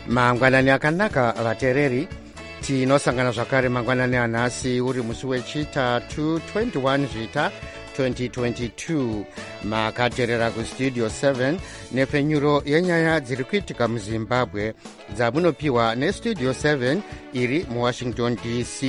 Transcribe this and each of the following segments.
mangwanani akanaka vateereri, tinosangana zvakare mangwanani anhasi uri musi wechitatu 21 zvita 2022. makateerera kustudio 7 nepfenyuro yenyaya dziri kuitika muzimbabwe dzamunopiwa nestudio 7 iri muwashington dc.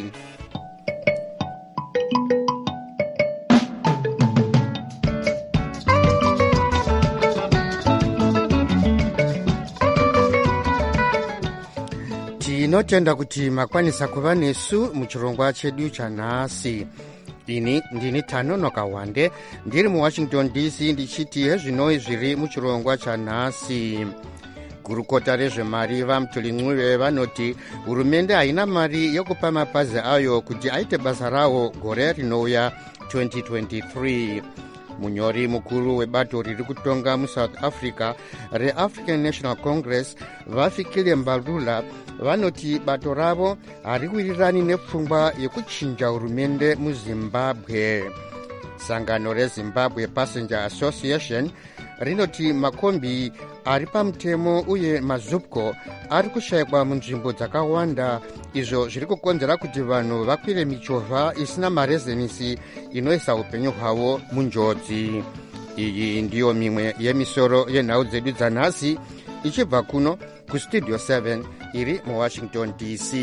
tinotenda kuti makwanisa kuva nesu muchirongwa chedu chanhasi. ini ndini Tanonoka Wande ndiri muwashington dc ndichiti hezvinoi zviri muchirongwa chanhasi. gurukota rezvemari vaMutuli Ncube vanoti hurumende haina mari yokupa mapazi ayo kuti aite basa rawo gore rinouya 2023. munyori mukuru webato riri kutonga musouth africa reAfrican National Congress vafikile Mbalula vanoti bato ravo hariwirirani nepfungwa yekuchinja hurumende muzimbabwe. sangano reZimbabwe Passenger Association rinoti makombi ari pamutemo uye mazupco ari kushayikwa munzvimbo dzakawanda, izvo zviri kukonzera kuti vanhu vakwire michovha isina marezenisi inoisa upenyu hwavo munjodzi. iyi ndiyo mimwe yemisoro yenhau dzedu dzanhasi ichibva kuno kustudio 7 iri muwashington dc.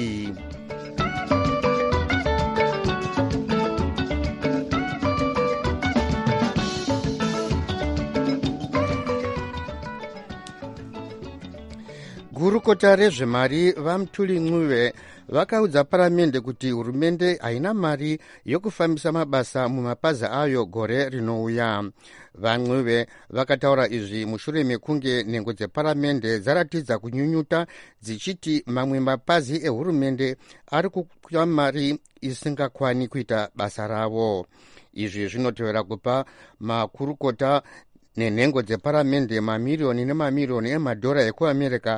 gurukota rezvemari vaMutuli Ncube vakaudza paramende kuti hurumende haina mari yokufambisa mabasa mumapazi ayo gore rinouya. vaNcube vakataura izvi mushure mekunge nhengo dzeparamende dzaratidza kunyunyuta dzichiti mamwe mapazi ehurumende ari kupa mari isingakwani kuita basa ravo. izvi zvinotevera kupa makurukota nenhengo dzeparamende mamiriyoni nemamiriyoni emadhora ekuamerica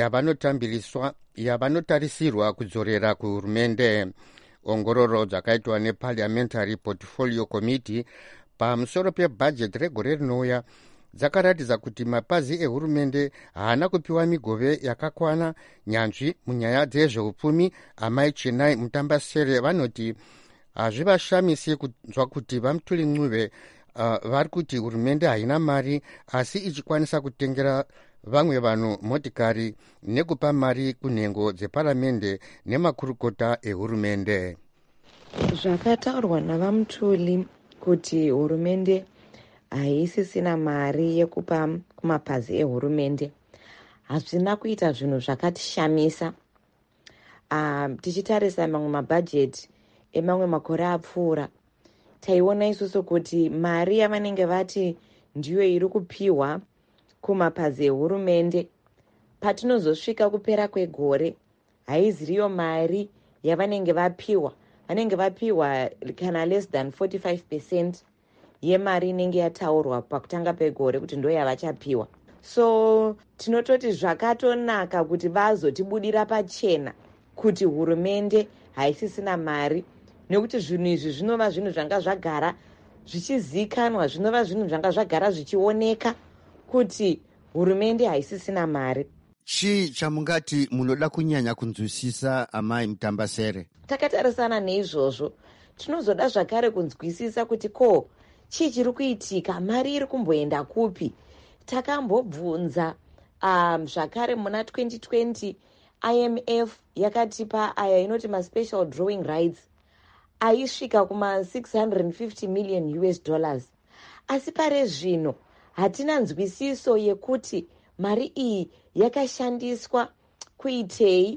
yavanotarisirwa kudzorera kuhurumende. ongororo dzakaitwa neParliamentary Portfolio Committee pamusoro pebhajeti regore rinouya dzakaratidza kuti mapazi ehurumende haana kupiwa migove yakakwana. nyanzvi munyaya dzezveupfumi amai Chenai Mutambasere vanoti hazvivashamisi kunzwa kuti vaMutuli Ncube vari kuti hurumende haina mari asi ichikwanisa kutengera vamwe vanhu motikari nekupa mari kunhengo dzeparamende nemakurukota ehurumende. zvakataurwa navaMutuli kuti hurumende haisisina mari yekupa kumapazi ehurumende hazvina kuita zvinhu zvakatishamisa. tichitarisa mamwe mabhajeti emamwe makore apfuura taiona isusu kuti mari yavanenge vati ndiyo iri kupiwa kumapazi ehurumende patinozosvika kupera kwegore haiziriyo mari yavanenge vapiwa. vanenge vapiwa kana less than 45% yemari inenge yataurwa pakutanga pegore kuti ndo yavachapiwa. so tinototi zvakatonaka kuti vazotibudira pachena kuti hurumende haisisina mari, nekuti zvinhu izvi zvinova zvinhu zvanga zvagara zvichizikanwa, zvinova zvinhu zvanga zvagara zvichioneka kuti hurumende haisisina mari. chii chamungati munoda kunyanya kunzwisisa amai Mutambasere? takatarisana neizvozvo tinozoda zvakare kunzwisisa kuti ko chii chiri kuitika, mari iri kumboenda kupi. takambobvunza zvakare muna 2020 IMF yakatipa aya inoti maspecial drawing rights aisvika kuma $650 million, asi pare zvino hatina nzwisiso yekuti mari iyi yakashandiswa kuitei.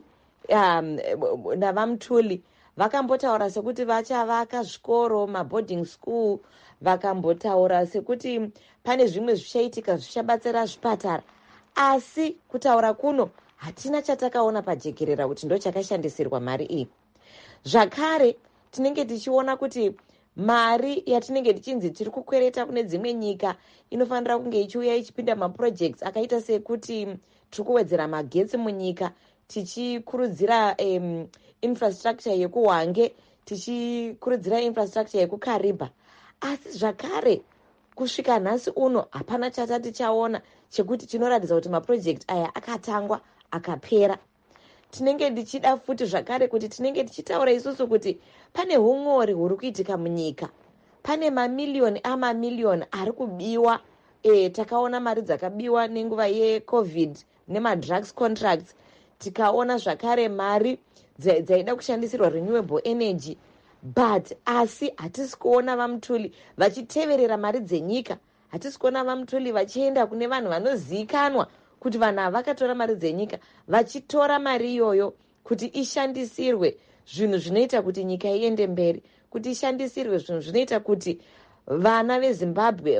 navaMutuli vakambotaura sekuti vachavaka zvikoro, maboarding school, vakambotaura sekuti pane zvimwe zvichaitika zvichabatsira zvipatara, asi kutaura kuno hatina chatakaona pajekerera kuti ndo chakashandisirwa mari iyi. zvakare tinenge tichiona kuti mari yatinenge tichinzi tiri kukwereta kune dzimwe nyika inofanira kunge ichiuya ichipinda maprojects akaita sekuti tiri kuwedzera magetsi munyika, tichikurudzira infrastructure yekuhwange, tichikurudzira infrastructure yekukariba, asi zvakare kusvika nhasi uno hapana chatati chaona chekuti chinoratidza kuti maproject aya akatangwa akapera. Tinenge ndichida futi zvakare kuti tinenge tichitaura isusu kuti pane umori huri kuitika munyika. Pane mamiliyoni amamiliyoni ari kubiwa. Takaona mari dzakabiwa nenguva yeCovid nemadrugs contracts. Tikaona zvakare mari dzaida kushandisirwa renewable energy. But asi hatisi kuona vaMutuli vachiteverera mari dzenyika. Hatisi kuona vaMutuli vachienda kune vanhu vanozivikanwa kuti vanhu ava vakatora mari dzenyika, vachitora mari iyoyo kuti ishandisirwe zvinhu zvinoita kuti nyika iende mberi, kuti ishandisirwe zvinhu zvinoita kuti vana veZimbabwe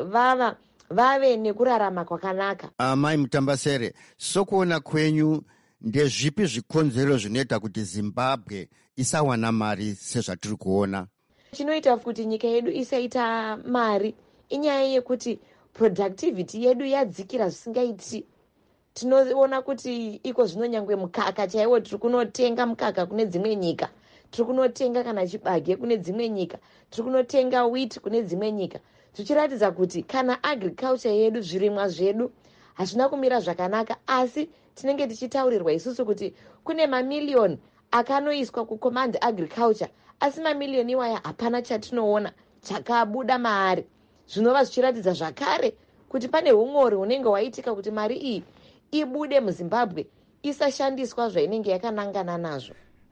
vave nekurarama kwakanaka. Mai Mutambasere, sokuona kwenyu ndezvipi zvikonzero zvinoita kuti Zimbabwe isawana mari sezvatiri kuona? Chinoita kuti nyika yedu isaita mari inyaya yekuti productivity yedu yadzikira zvisingaiti. Tinoona kuti iko zvino nyangwe mukaka chaiwo tiri kunotenga mukaka kune dzimwe nyika, tiri kunotenga kana chibage kune dzimwe nyika, tiri kunotenga wheat kune dzimwe nyika, zvichiratidza kuti kana agriculture yedu, zvirimwa zvedu hazvina kumira zvakanaka. Asi tinenge tichitaurirwa isusu kuti kune mamiliyoni akanoiswa kucommand agriculture, asi mamiliyoni iwaya hapana chatinoona chakabuda maari. Zvinova zvichiratidza zvakare kuti pane umori hunenge waitika kuti mari iyi ibude muZimbabwe isashandiswa zvainenge yakanangana nazvo.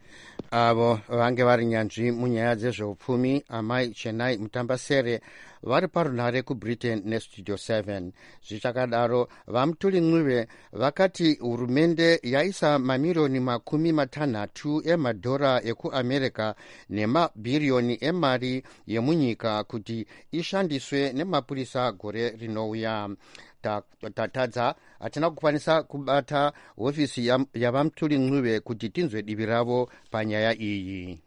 Avo vange vari nyanzvi munyaya dzezveupfumi amai Chenai Mutambasere vari parunhare kuBritain neStudio 7. Zvichakadaro vaMutuli Ncube vakati hurumende yaisa mamiliyoni $60 emadhora ekuAmerica nemabhiriyoni emari yemunyika kuti ishandiswe nemapurisa gore rinouya. Tatadza hatina kukwanisa kubata hofisi yavaMutuli Ncube kuti tinzwe divi ravo panyaya iyi.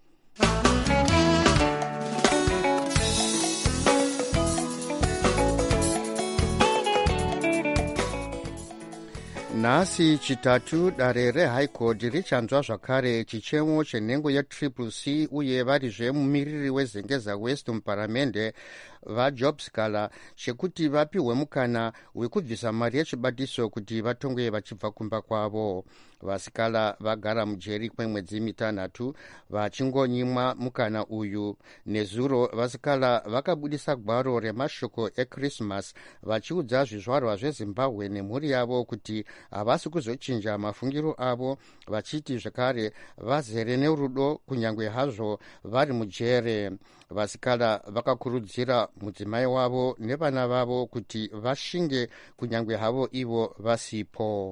Nhasi chitatu dare reHigh Court richanzwa zvakare chichemo chenhengo yeCCC uye varizve mumiriri weZengeza West muparamende vaJob Sikala chekuti vapiwe mukana wekubvisa mari yechibatiso kuti vatongwe vachibva kumba kwavo. Vasikala vagara mujeri kwemwedzi mitanhatu vachingonyimwa mukana uyu. Nezuro Vasikala vakabudisa gwaro remashoko eChristmas vachiudza zvizvarwa zveZimbabwe nemhuri yavo kuti havasi kuzochinja mafungiro avo, vachiti zvakare vazere nerudo kunyange hazvo vari mujere. Vasikala vakakurudzira mudzimai wavo nevana vavo kuti vashinge kunyange havo ivo vasipo.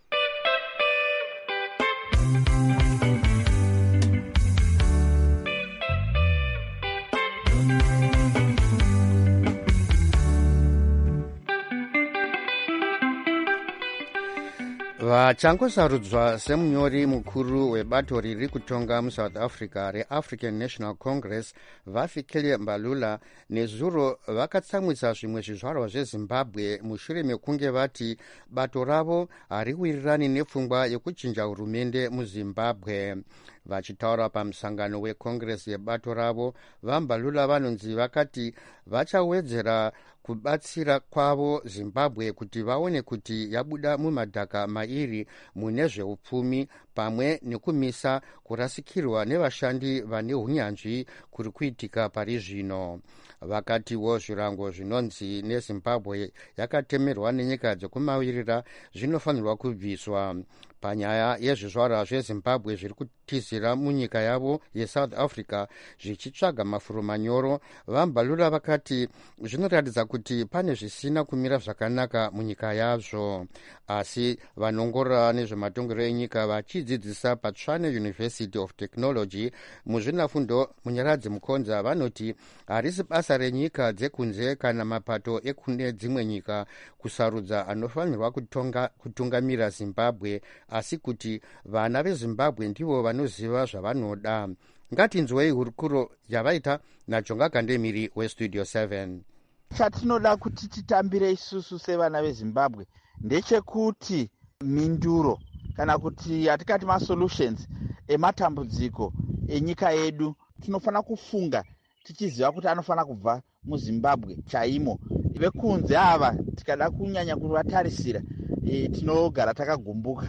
Vachangosarudzwa semunyori mukuru webato riri kutonga muSouth Africa reAfrican National Congress vaFikile Mbalula nezuro vakatsamwisa zvimwe zvizvarwa zveZimbabwe mushure mekunge vati bato ravo hariwirirani nepfungwa yekuchinja hurumende muZimbabwe. Vachitaura pamusangano weCongress yebato ravo, vaMbalula vanonzi vakati vachawedzera kubatsira kwavo Zimbabwe kuti vaone kuti yabuda mumadhaka mairi mune zveupfumi pamwe nekumisa kurasikirwa nevashandi vane hunyanzvi kuri kuitika pari zvino. Vakatiwo zvirango zvinonzi neZimbabwe yakatemerwa nenyika dzekumavirira zvinofanirwa kubviswa. Panyaya yezvizvarwa zveZimbabwe zviri kutizira munyika yavo yeSouth Africa zvichitsvaga mafuro manyoro, vaMbalula vakati zvinoratidza kuti pane zvisina kumira zvakanaka munyika yazvo. Asi vanongorora nezvematongero enyika vachidzidzisa paTshwane University of Technology muzvinafundo Munyaradzi Mukonza vanoti harisi basa renyika dzekunze kana mapato ekune dzimwe nyika kusarudza anofanirwa kutungamira Zimbabwe, asi kuti vana veZimbabwe ndivo vanoziva zvavanoda. Ngatinzwei hurukuro yavaita naJonga Kandemiri weStudio 7. Chatinoda kuti titambire isusu sevana veZimbabwe ndechekuti minduro kana kuti hatikati masolutions ematambudziko enyika yedu tinofana kufunga tichiziva kuti anofana kubva muZimbabwe chaimo. Vekunze ava tikada kunyanya kuvatarisira tinogara takagumbuka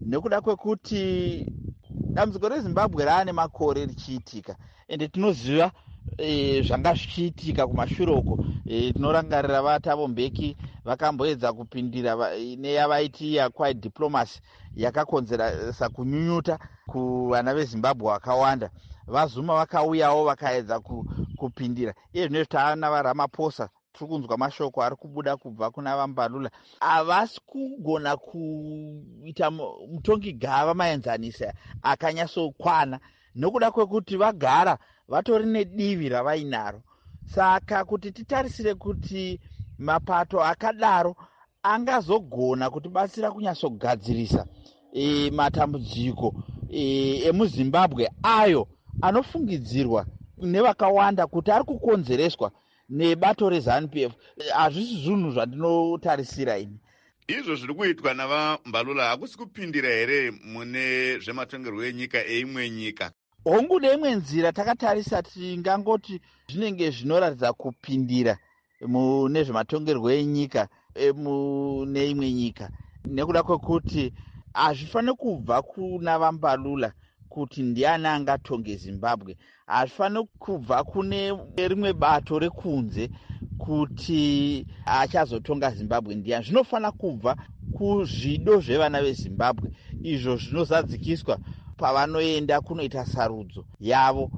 nekuda kwekuti dambudziko rezimbabwe raane makore richiitika ende tinoziva zvanga zvichiitika kumashure uko. Tinorangarira vaTabo Mbeki vakamboedza kupindira neyavaiti yaquiet diplomacy yakakonzeresa kunyunyuta kuvana vezimbabwe vakawanda. VaZuma vakauyawo vakaedza kupindira. Iye zvino taana vaRamaphosa tiri kunzwa mashoko ari kubuda kubva kuna vaMbalula havasi kugona kuita mutongi gava maenzanisa akanyatsokwana nokuda kwekuti vagara vatori nedivi ravainaro. Saka kuti titarisire kuti mapato akadaro angazogona kutibatsira kunyatsogadzirisa matambudziko emuzimbabwe ayo anofungidzirwa nevakawanda kuti ari kukonzereswa nebato reZANU-PF, hazvisi zvinhu zvandinotarisira ini. Izvo zviri kuitwa navaMbalula hakusi kupindira here mune zvematongerwo enyika eimwe nyika? Hongu neimwe nzira takatarisa tingangoti zvinenge zvinoratidza kupindira mune zvematongerwo enyika mune imwe nyika, nekuda kwekuti hazvifaniri kubva kuna vaMbalula kuti ndiani angatonge Zimbabwe. Hazvifaniri kubva kune rimwe bato rekunze kuti achazotonga Zimbabwe ndiani. Zvinofanira kubva kuzvido zvevana veZimbabwe izvo zvinozadzikiswa pavanoenda kunoita sarudzo yavo.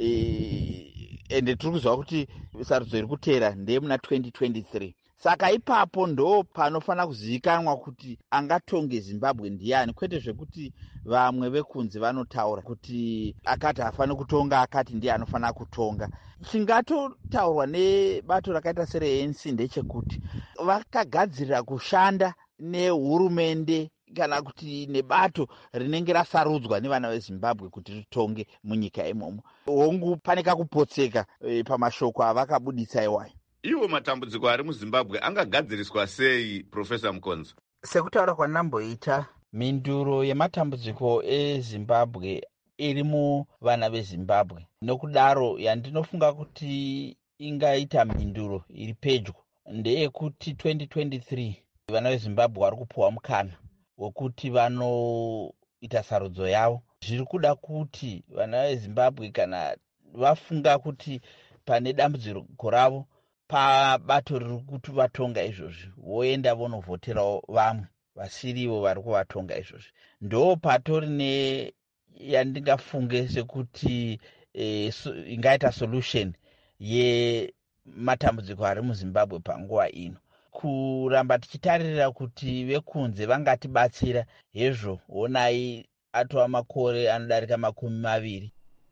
Ende tiri kuziva kuti sarudzo iri kuteera ndeyemuna 2023. Saka ipapo ndo panofanira kuzivikanwa kuti angatonge Zimbabwe ndiani, kwete zvekuti vamwe vekunze vanotaura kuti akati hafaniri kutonga, akati ndiye anofanira kutonga. Chingatotaurwa nebato rakaita sereANC ndechekuti vakagadzirira kushanda nehurumende kana kuti nebato rinenge rasarudzwa nevana veZimbabwe kuti ritonge munyika imomo. Hongu pane kakupotseka pamashoko avakabudisa iwayo. Iwo matambudziko ari muZimbabwe angagadziriswa sei, Profesa Mukonzo? Sekutaura kwandamboita, mhinduro yematambudziko eZimbabwe iri muvana veZimbabwe. Nokudaro yandinofunga kuti ingaita mhinduro iri pedyo ndeyekuti 2023 vana veZimbabwe vari kupuwa mukana wekuti vanoita sarudzo yavo. Zviri kuda kuti vana veZimbabwe kana vafunga kuti pane dambudziko ravo pabato riri kuti vatonga izvozvi, voenda vonovhoterawo vamwe vasirivo vari kuvatonga izvozvi. Ndo patori yandingafunge sekuti ingaita solution yematambudziko ari muZimbabwe panguva ino. Kuramba tichitarira kuti vekunze vangatibatsira, hezvo onai atova makore anodarika 20.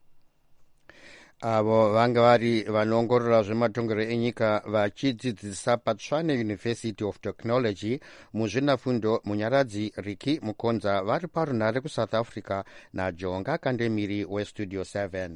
Avo vanga vari vanoongorora zvematongero enyika vachidzidzisa paTshwane University of Technology muzvinafundo munyaradzi Riki Mukonza vari parunhare kuSouth Africa naJonga Kandemiri weStudio 7.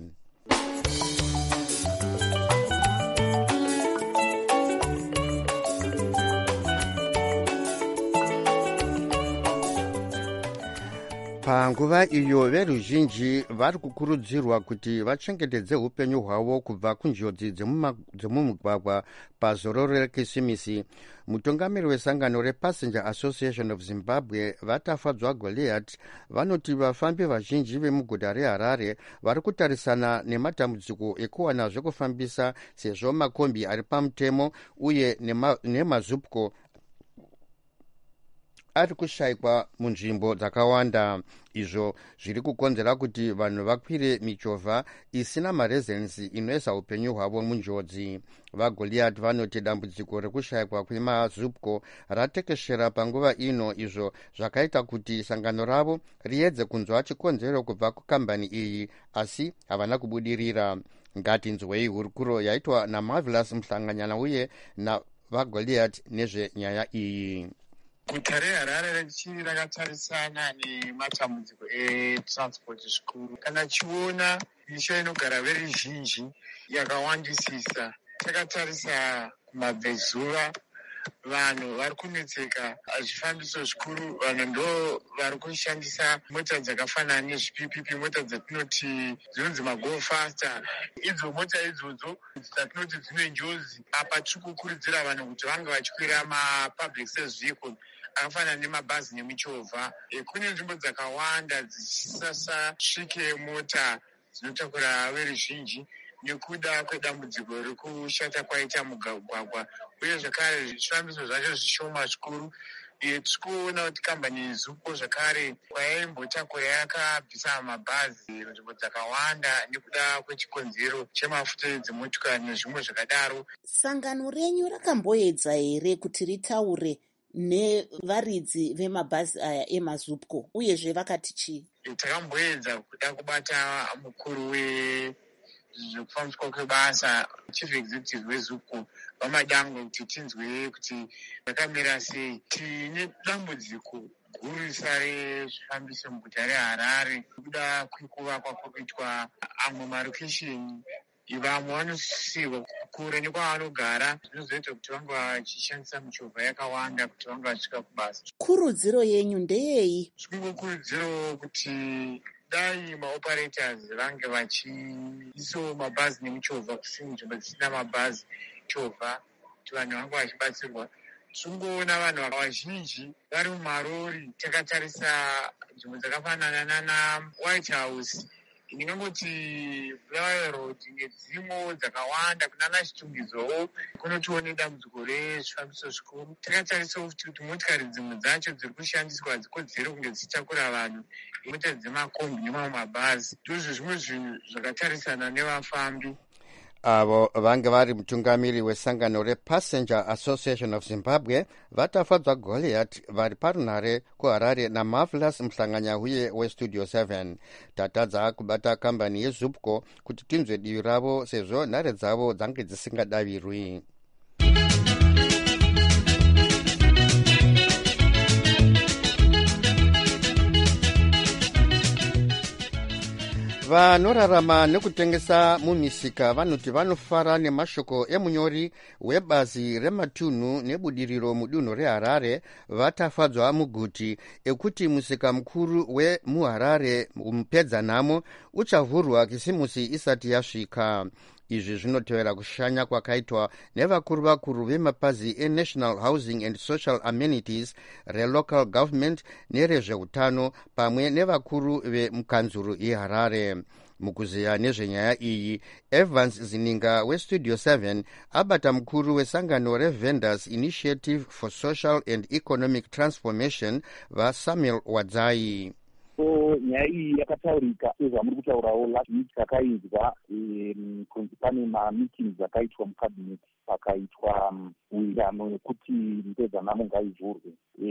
Panguva iyo veruzhinji vari kukurudzirwa kuti vachengetedze upenyu hwavo kubva kunjodzi dzemumugwagwa pazororo reKisimisi. Mutungamiri wesangano rePassenger Association of Zimbabwe Vatafadzwa Goliath vanoti vafambi vazhinji vemuguta reHarare vari kutarisana nematambudziko ekuwana zvekufambisa sezvo makombi ari pamutemo uye nemazupko ari kushayikwa munzvimbo dzakawanda. Izvo zviri kukonzera kuti vanhu vakwire michovha isina marezensi inoisa upenyu hwavo munjodzi. VaGoliath vanoti dambudziko rekushayikwa kwemazupko ratekeshera panguva ino, izvo zvakaita kuti sangano ravo riedze kunzwa chikonzero kubva kukambani iyi, asi havana kubudirira. Ngatinzwei hurukuro yaitwa naMarvelous Mhlanganyana uye navaGoliath nezvenyaya iyi. Guta reHarare richiri rakatarisana nematambudziko etransport zvikuru. Kana chiona misha inogara veruzhinji yakawandisisa, takatarisa kumabvezuva vanhu vari kunetseka zvifambiso zvikuru. Vanhu ndo vari kushandisa mota dzakafanana nezvipipipi, mota dzatinoti dzinonzi mago fasta. Idzo mota idzodzo dzatinoti dzine njodzi. Apa tiri kukurudzira vanhu kuti vange vachikwira mapublic service vehicle akafanana nemabhazi nemichovha. Kune nzvimbo dzakawanda dzichisasasvike mota dzinotakura veruzhinji nekuda kwedambudziko rekushata kwaita mugwagwa, uye zvakare zvifambiso zvacho zvishoma zvikuru. Tirikuona kuti kambani yeZUPCO zvakare kwayaimbotakura yakabvisa mabhazi nzvimbo dzakawanda nekuda kwechikonzero chemafuta edzimotokari nezvimwe zvakadaro. Sangano renyu rakamboedza here kuti ritaure nevaridzi vemabhazi aya emaZUPCO, uyezve vakati chii? Takamboedza kuda kubata mukuru wezvekufambiswa kwebasa, chief executive weZUPCO vamadangwe, kuti tinzwe kuti yakamira sei. Tine dambudziko gurisa rezvifambiso muguta reHarare nekuda kwekuvakwa kwekuitwa amwe marokesheni. Vamwe vanosisirwa kure nekwavanogara, zvinozoita kuti vange vachishandisa michovha yakawanda kuti vange vasvika kubasa. Kurudziro yenyu ndeyei? Kurudziro kuti dai maoperators vange vachiisawo mabhazi nemichovha kusini nzvimbo dzisina mabhazi chovha, kuti vanhu vange vachibatsirwa. Tingoona vanhu vazhinji vari mumarori. Takatarisa nzvimbo dzakafanana nana White House, ndingangoti Flower Road nedzimwe dzakawanda, kunana Chitungizowo kunotione dambudziko rezvifambiso zvikuru. Takatarisawo kuti motikari dzimwe dzacho dziri kushandiswa hadzikodzeri kunge dzichitakura vanhu, mota dzemakombi nemamwe mabhazi. Ndozvo zvimwe zvinhu zvakatarisana nevafambi. Avo vange vari mutungamiri wesangano rePassenger Association of Zimbabwe vatafadzwa Goliath vari parunhare kuHarare naMarvelous Mhlanganyahuye weStudio 7. Tatadza kubata kambani yeZUPCO kuti tinzwe divi ravo sezvo nhare dzavo dzange dzisingadavirwi. Vanorarama nekutengesa mumisika vanoti vanofara nemashoko emunyori webazi rematunhu nebudiriro mudunhu reHarare vatafadzwa muguti ekuti musika mukuru wemuHarare mupedzanhamo uchavhurwa kisimusi isati yasvika. Izvi zvinotevera kushanya kwakaitwa nevakuru vemapazi eNational Housing and Social Amenities, reLocal Government nerezveutano pamwe nevakuru vemukanzuru yeHarare. Mukuziya nezvenyaya iyi, Evans Zininga weStudio 7 abata mukuru wesangano reVendors Initiative for Social and Economic Transformation vaSamuel Wadzai. Nyaya iyi yakataurika sezvamuri kutaurawo last week. Takainzwa kunzi pane mameetings akaitwa mukabineti, pakaitwa uirano yekuti mupedzanhamo ngaivhurwe.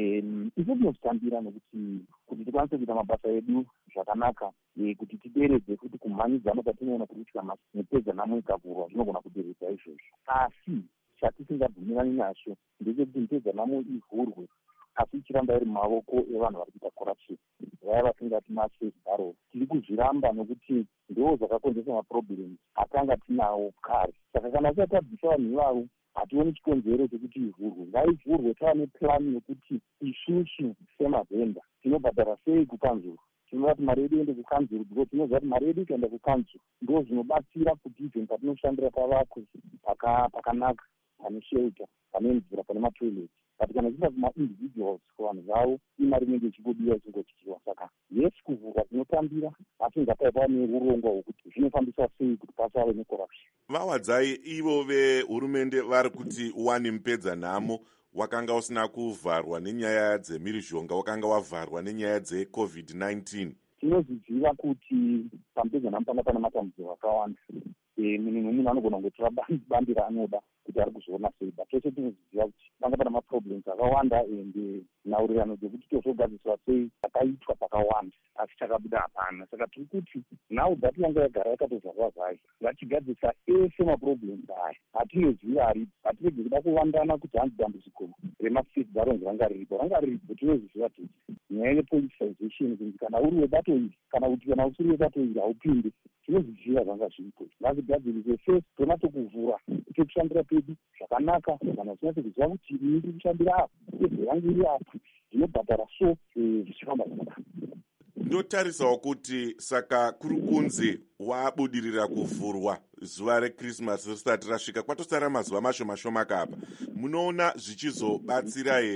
Isu tinozvitambira nekuti kuti tikwanise kuita mabasa edu zvakanaka, kuti tideredze kuti kumhanyidzana kwatinoona kuitika mupedzanhamo ikavhurwa zvinogona kuderedza izvozvo. Asi chatisingabvumirani nacho ndechekuti mupedzanhamo ivhurwe asi ichiramba iri mumavoko evanhu vari kuita corruption, vaya vatingati masafe barrel. Tiri kuzviramba nokuti ndo zvakakonzesa maproblems atanga tinawo kare. Saka kana tisati tabvisa vanhu ivavo, hationi chikonzero chekuti ivhurwe. Ngaivhurwe tava neplani yekuti isusu semavhenda tinobhadhara sei kukanzuru. Tinoda kuti mari yedu iende kukanzuru, because tinoziva kuti mari yedu ikaenda kukanzuru ndo zvinobatsira kuti even patinoshandira pavakwe pakanaka, pane shelter, pane mvura, pane matoilet. But kana zviva kuma-individuals kuvanhu vavo, imari inenge ichingodiwa ichingochichiwa. Saka yes, kuvhurwa tinotambira, asi ngapaiva neurongwa hwokuti zvinofambisa sei kuti pasave necorruption. Vawadzai ivo vehurumende vari kuti wani mupedzanhamo wakanga usina kuvharwa nenyaya dzemhirizhonga, wakanga wavharwa nenyaya dzeCovid-19. Tinozviziva kuti pamupedzanhamo panga pane matambudziko akawanda. Munhu nomunhu anogona kungotora bandi raanoda kuti ari kuzoona sei, but tose tinozviziva kuti panga pane maproblems akawanda ende nhaurirano dzekuti tozogadziswa sei akaitwa pakawanda, asi chakabuda hapana. Saka tiri kuti nhau dhati yanga yagara yakatozvazvazai, vachigadzisa ese maproblems aya atinoziva aripo. Hatirege kuda kuvandana kuti hanzi dambudziko remasafe barrels ranga riripo. Tinozviziva kuti nyaya yepoliticization, kuti kana uri webato iri kana kuti kana usiri webato iri haupinde, tinozviziva zvanga zviripo. Ngazigadzirise first tona tokuvhura tokushandira pedu zvakanaka, kana usina kuziva kuti ini ndiri kushandira apa, pezvo yangu iri apa, zvinobhadhara so zvichifamba zvakanaka. Ndotarisawo kuti saka kuri kunzi wabudirira kuvhurwa zuva reChristmas risati rasvika, kwatosara mazuva mashoma kapa. Munoona zvichizobatsira here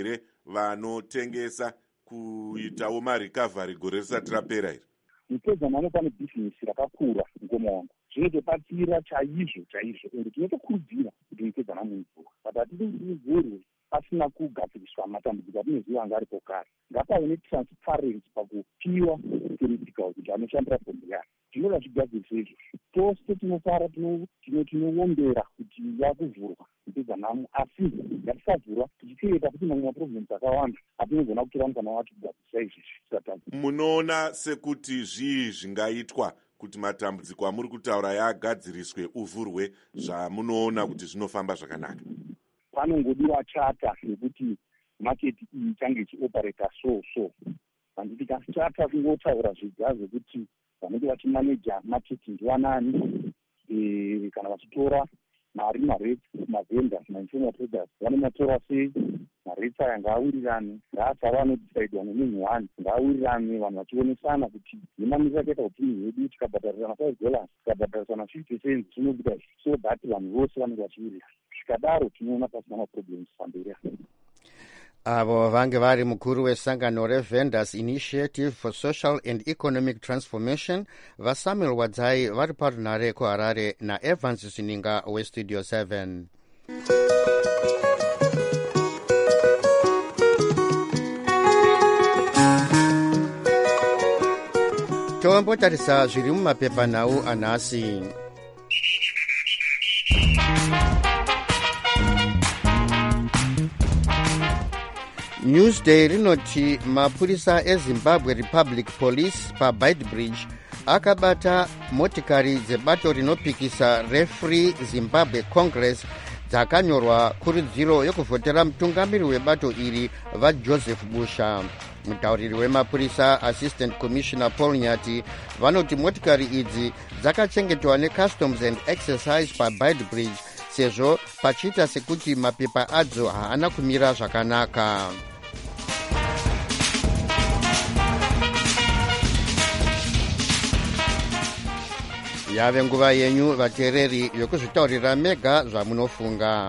vanotengesa kuitawo marikavhari gore risati rapera iri? mupedza namo pane bhizinesi rakakura ngoma wangu zvinotobatsira chaizvo ende tinotokurudzira kuti mupedza namo ivhurwa but hatidi kuti ivhurwe pasina kugadziriswa matambudziko atinoziva anga aripo kare. Ngapave netransparency pakupiwa political kuti anoshandira bhombo yaro tinoda zvigadziriswa izvo. Tose tinofara tinowombera kuti yakuvhurwa mupedza namo, asi ngatisavhurwa tichiteeta kuti mamwe maprovinsi akawanda atinogona kutora mukana wacho kugadzirisa izvi. Munoona sekuti zvii zvingaitwa kuti matambudziko amuri kutaura yagadziriswe uvhurwe zvamunoona kuti zvinofamba zvakanaka? Panongodiwa chata yekuti maketi iyi change ichioperata so handiti chata kungotaura zvega zvekuti vanenge vachimaneja maketi ndiwanani, kana vachitora mari mavendors mainformal traders vanomatora sei, maretsi aya ngaawirirane, ngaasava anodhisaidwa nemunhu wani, ngaawirirane vanhu vachionesana kuti nemamiriro akaita upini hwedu tikabhadharisana $5 tikabhadharisana 50 cents zvinobuda so that vanhu vose vanenge vachiwirirana. Zvikadaro tinoona pasina maproblems pamberi apo. Avo vange vari mukuru wesangano reVendors Initiative for Social and Economic Transformation vaSamuel Wadzai vari parunare kuHarare naEvans Sininga weStudio 7. Tombotarisa zviri mumapepanhau anhasi. Newsday rinoti mapurisa eZimbabwe Republic Police paBaitbridge akabata motikari dzebato rinopikisa reFree Zimbabwe Congress dzakanyorwa kurudziro yokuvhotera mutungamiri webato iri vaJoseph Busha. Mutauriri wemapurisa Assistant Commissioner Paul Nyati vanoti motikari idzi dzakachengetwa neCustoms and Excise paBaitbridge sezvo pachiita sekuti mapepa adzo haana kumira zvakanaka. Yave nguva yenyu vateereri yokuzvitaurira mega zvamunofunga.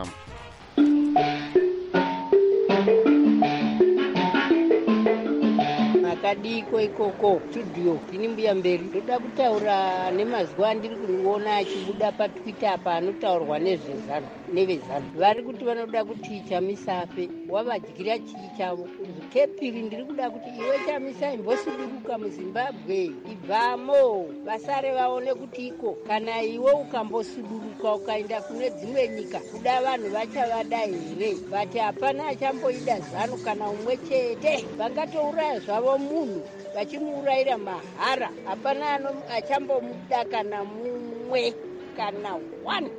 Makadiko ikoko studio tini mbuya mberi ndoda kutaura nemazuva andiri kuona achibuda paTwitter apa anotaurwa nevezano vari kuti vanoda kuti Chamisape wavadyira chii chavo. Kepiri ndiri kuda kuti iwe Chamisa imbosiduruka muZimbabwe ibvamo vasare vaone kuti iko kana iwe ukambosuduruka ukaenda kune dzimwe nyika kuda vanhu vachavada here, vati hapana achamboida zano kana umwe chete, vangatouraya zvavo munhu vachimuurayira mahara, hapana achambomuda kana mumwe kana one.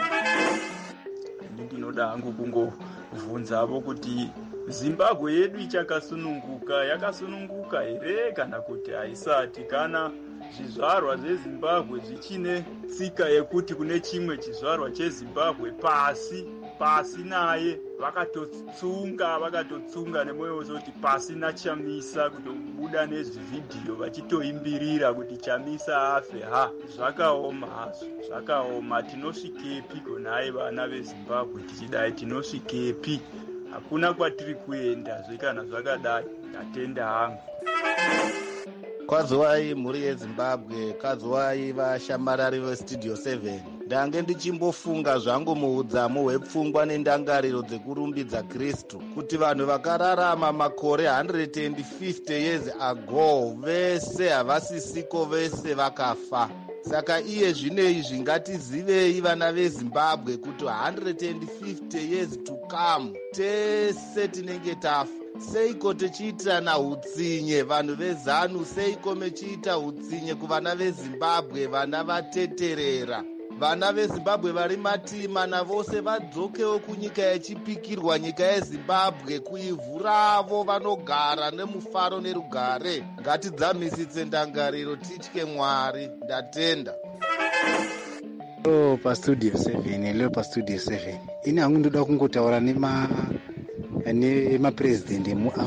Ndinoda hangu kungovhunzavo kuti Zimbabwe yedu yakasununguka here kana kuti haisati, kana zvizvarwa zveZimbabwe zvichine tsika yekuti kune chimwe chizvarwa cheZimbabwe pasi naye vakatotsunga nemwoyo wose kuti pasina Chamisa, kutobuda nezvivhidhiyo vachitoimbirira kuti Chamisa afe. Zvakaoma hazvo, zvakaoma. Tinosvikepi konai vana veZimbabwe tichidai, tinosvikepi? Hakuna kwatiri kuenda zvekana zvakadai. Ndatenda hangu. Kwaziwai mhuri yeZimbabwe, kwaziwai vashamarari veStudio 7. Ndange ndichimbofunga zvangu muudzamu hwepfungwa nendangariro dzekurumbidza Kristu kuti vanhu vakararama makore 150 years ago vese havasisiko, vese vakafa. Saka iye zvinei zvingatizivei vana veZimbabwe kuti 150 years to come tese tinenge tafa. Seiko tichiitirana utsinye vanhu veZanu? Seiko mechiita utsinye kuvana veZimbabwe, vana vateterera? Vana veZimbabwe vari matima navose vadzokewo kunyika yachipikirwa, nyika yeZimbabwe, kuivhu ravo vanogara nemufaro nerugare. Ngatidzamisitse ndangariro, titye Mwari. Ndatenda. Leo paStudio 7 ini hangu ndoda kungotaura nemapresident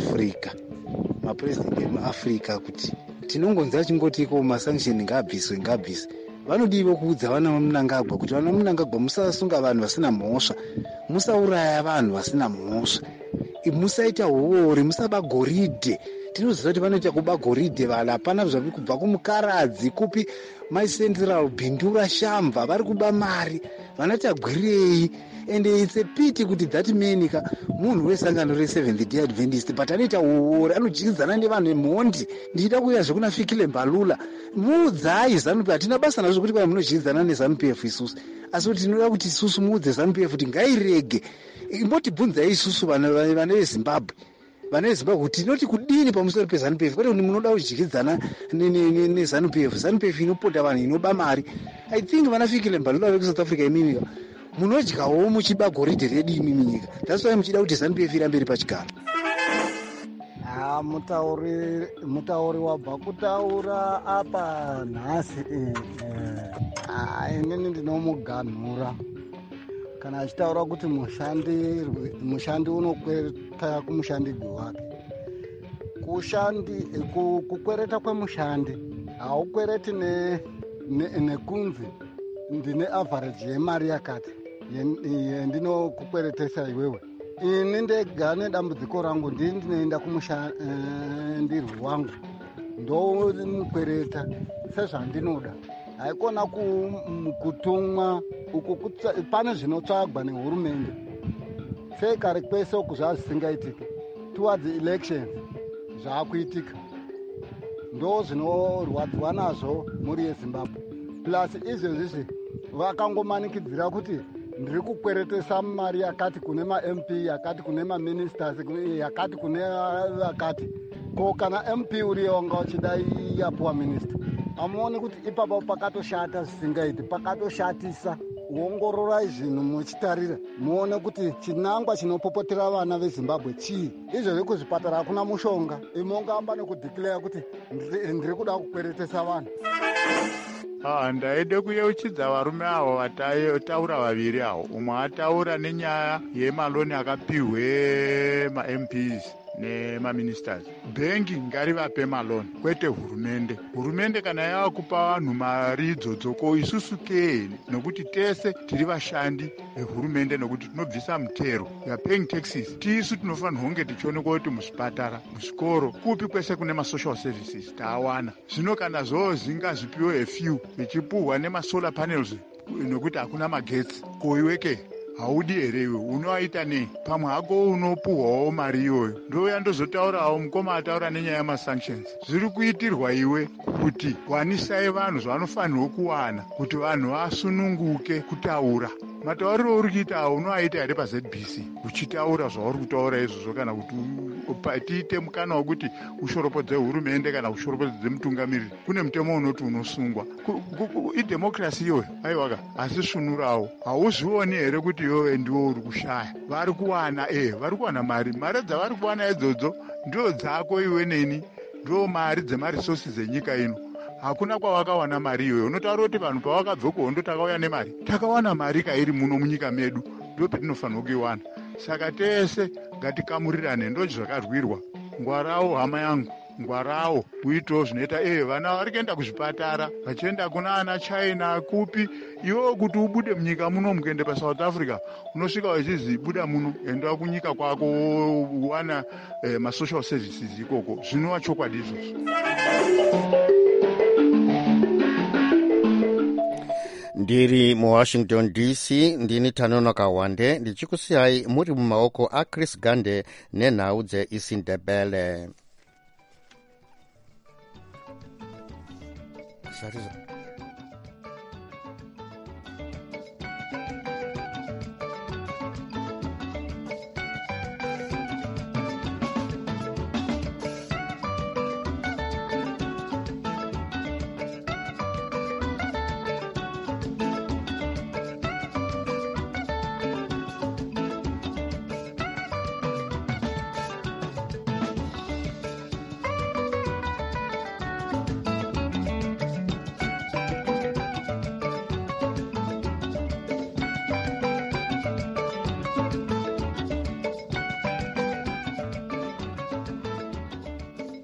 emuAfrica kuti tinongonza chingotiko masanction ngabviswe. Vanodiwa kuudza vana vaMnangagwa kuti vana vaMnangagwa musasunga vanhu vasina mhosva, musauraya vanhu vasina mhosva. musaita huori, musaba goridhe. Tinoziva kuti vanoita kuba goridhe vanhu, hapana zvavi kubva kumukaradzi kupi maicentral bindu rashambva vari kuba mari, vanoti agwirei. And it's a pity kuti that menika munhu wesangano re7th Day Adventist but anoita uori, anodyidzana nevanhu emhondi. Ndichida kuuya zvekuna Fikile Mbalula, muudzai ZANU-PF. Hatina basa nazvo kuti kwai munodyidzana neZANU-PF isusu, asi kuti tinoda kuti isusu muudze ZANU-PF kuti ngairege. Imbotibvunzai isusu vana veZimbabwe, vana veZimbabwe kuti tinoti kudini pamusoro peZANU-PF, kwete kuti munoda kudyidzana neZANU-PF. ZANU-PF inopota vanhu, inoba mari. I think vana Fikile Mbalula vekuSouth Africa imimika munodyawo muchiba goridhe redu imimi nyika. That's why muchida kuti ZANU-PF irambe iri pachigaro. Mutauri wabva kutaura apa nhasi, inini ndinomuganhura kana achitaura kuti mushandi unokweta kumushandirwi wake. Kukwereta kwemushandi haukwereti nekunzi ndine average yemari yakati yendinokukweretesa iwewe. Ini ndega nedambudziko rangu ndinoenda kumushandirwi wangu ndomukwereta sezvandinoda, haikona kutumwa uku. Pane zvinotsvagwa nehurumende sei kare kwese uku zvazvisingaitiki towards the elections zvaakuitika, ndo zvinorwadziwa nazvo muri yeZimbabwe. Plus izvezvizvi vakangomanikidzira kuti ndiri kukweretesa mari yakati kune ma-MP, yakati kune ma-ministers, yakati kune vakati. Ko kana MP uriyo wanga uchida yapuwa minister, amuoni kuti ipapo pakatoshata zvisingaiti, pakatoshatisa. Ongororai zvinhu muchitarira muone kuti chinangwa chinopopotera vana veZimbabwe chii. Izvozvi kuzvipatara hakuna mushonga, imongamba nekudhikleya kuti ndiri kuda kukweretesa vanhu. Ndaide kuyeuchidza varume avo vataura vaviri avo. Umwe ataura nenyaya yemaloni akapiwe ma-MPs nemaministers. Bhengi ngarivape maloni, kwete hurumende. Hurumende kana yava kupa vanhu mari idzodzoko, isusu kei? Nokuti tese tiri vashandi vehurumende, nokuti tinobvisa mutero yapaying taxes. Tisu tinofanirwa kunge tichionekwa kuti muzvipatara, muzvikoro, kupi kwese kune masocial services tawana. Zvino kana zvozi ngazvipiwe a few vichipuhwa nemasolar panels nokuti hakuna magetsi, koiweke haudi here iwe unoaita nei? Pamwe hako unopuhwawo mari iyoyo. Ndouya ndozotaurawo mukoma ataura nenyaya yemasanctions. Zviri kuitirwa iwe kuti wanisai vanhu zvavanofanirwa kuwana kuti vanhu vasununguke kutaura. Matauriro uri kuita unoaita here paZBC uchitaura zvauri kutaura izvozvo, kana kuti tiite mukana wekuti ushoropodze hurumende kana ushoropodze mutungamiriri. Kune mutemo unoti unosungwa. Idemokrasi iyoyo, aiwaka, asi svunurawo. Hauzvioni here kuti iwewe ndiwo uri kushaya? Vari kuwana vari kuwana mari dzavari kuwana idzodzo ndo dzako iwe neni, ndo mari dzemaresources enyika ino. Hakuna kwavakawana mari iyoyo. Unotaura kuti vanhu pavakabve kuhondo takauya nemari? Takawana mari kairi muno munyika medu, ndo petinofanirwa kuiwana. Saka tese ngatikamurirane, ndo zvakarwirwa. Ngwarawo hama yangu, ngwarawo uitewo zvinoita vana vari kuenda kuzvipatara vachienda kuna ana China kupi. Iwewo kuti ubude munyika muno mukuende paSouth Africa unosvika wachizi buda muno enda kunyika kwako wana masocial services ikoko. Zvinova chokwadi izvozvo. Ndiri muWashington DC, ndini Tanono Kawande, ndichikusiyai muri mumaoko aChris Gande nenhau dzeIsindebele.